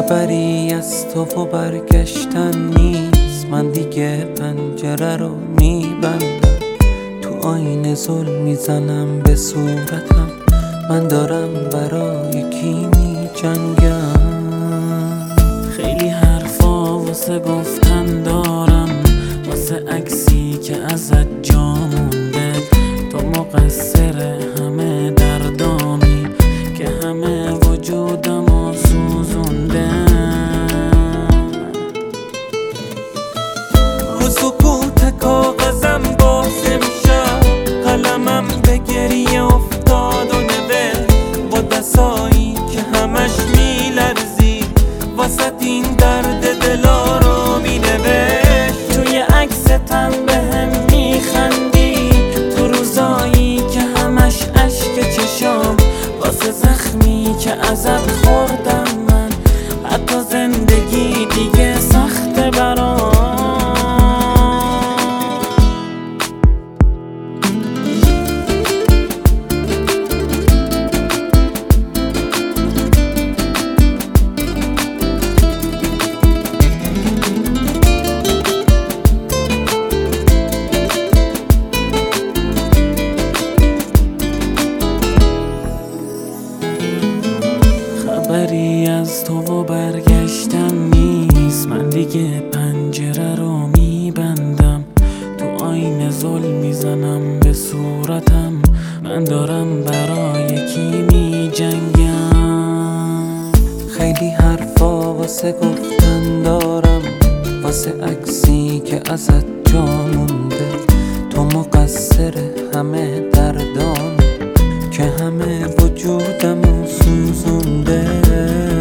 خبری از تو و برگشتن نیست، من دیگه پنجره رو میبندم. تو آینه زل میزنم به صورتم، من دارم برای کی میجنگم. خیلی حرفا واسه گفتن دارم، واسه عکسی که ازت جا مونده. تو مقصر همه دردامی که همه وجودمو سوزونده. رو سکوت کاغذم باز امشب قلمم به گریه افتاد و نوشت با دستایی که همش میلرزی واسه این درد دلا رو مینوشت. توی عکستم بهم میخندی، تو روزایی که همش اشک چشام واسه زخمی که ازت خوردم من. حتی زندگی دیگه سخته برام. خبری از تو و برگشتن نیست، من دیگه پنجره رو میبندم. تو آینه زل میزنم به صورتم، من دارم برای کی میجنگم. خیلی حرفا واسه گفتن دارم، واسه عکسی که ازت جا مونده. تو مقصر همه دردام که همه وجودمو سوزونده.